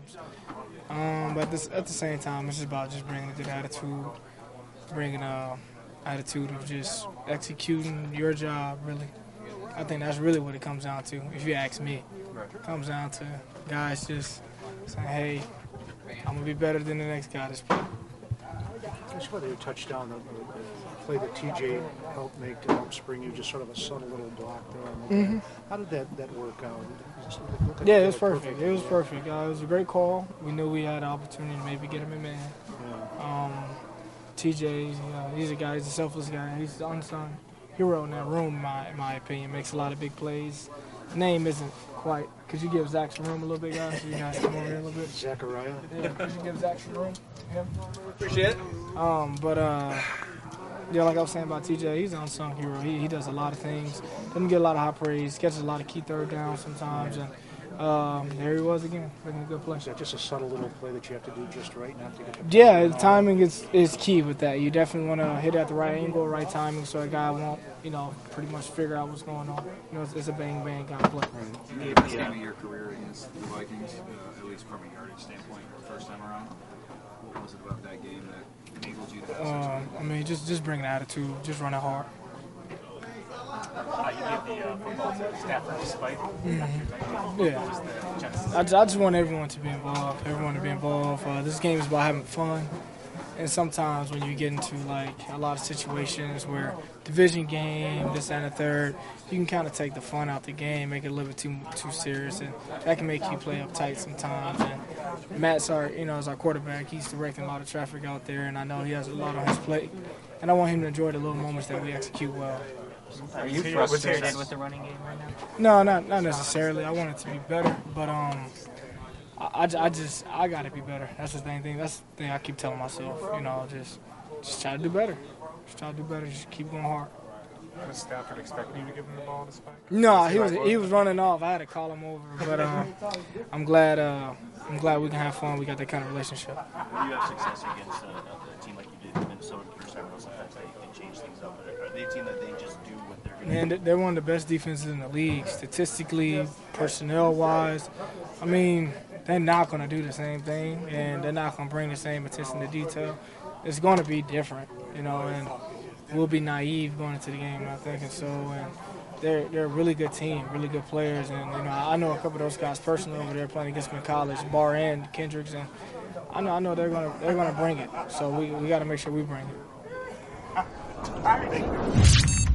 times. But at the same time, it's just about just bringing a good attitude, bringing a attitude of just executing your job, really. I think that's really what it comes down to, if you ask me. It comes down to guys just saying, hey, I'm going to be better than the next guy that's playing. Just whether you touched on the play that TJ helped make to help spring you, just sort of a subtle little block there. How did that work out? Yeah, it was perfect. It was perfect. It was a great call. We knew we had an opportunity to maybe get him in man. Yeah. TJ, he's a guy, he's a selfless guy. He's the unsung hero in that room, in my opinion. Makes a lot of big plays. Name isn't quite. Could you give Zach some room a little bit, guys? So you guys come over here a little bit. Zachariah? Yeah, could you give Zach some room? Him? Appreciate it. Yeah, like I was saying about TJ, he's an unsung hero. He does a lot of things. Doesn't get a lot of high praise. Catches a lot of key third downs sometimes. And there he was again, making a good play. Is that just a subtle little play that you have to do just right, not to get the Yeah, the timing is key with that. You definitely want to hit at the right angle, right timing, so a guy won't, pretty much figure out what's going on. It's a bang-bang kind of play. You gave this game of your career against the Vikings, at least from a yardage standpoint, first time around. What was it about that game that enabled you to have such a I mean, just bring an attitude, just running hard. You gave the football to Stafford despite Yeah. I just want everyone to be involved. This game is about having fun. And sometimes when you get into, a lot of situations where division game, this and the third, you can kind of take the fun out the game, make it a little bit too serious, and that can make you play uptight sometimes. And Matt's is our quarterback. He's directing a lot of traffic out there, and I know he has a lot on his plate. And I want him to enjoy the little moments that we execute well. Are you frustrated with the running game right now? No, not necessarily. I want it to be better, but I got to be better. That's the thing. That's the thing I keep telling myself. Just try to do better. Just try to do better. Just keep going hard. Was Stafford expecting you to give him the ball to spike? No, he was running off. I had to call him over, but I'm glad we can have fun. We got that kind of relationship. When you have success against a team like you did in Minnesota, there's several sometimes that you can change things up. Are they a team that they just do what they're going to do? Man, they're one of the best defenses in the league, statistically, personnel-wise. I mean, they're not going to do the same thing, and they're not going to bring the same attention to detail. It's going to be different, and we'll be naive going into the game, not thinking so. And they're a really good team, really good players, and I know a couple of those guys personally over there playing against me in college, Barr and Kendricks, and I know they're gonna bring it. So we got to make sure we bring it.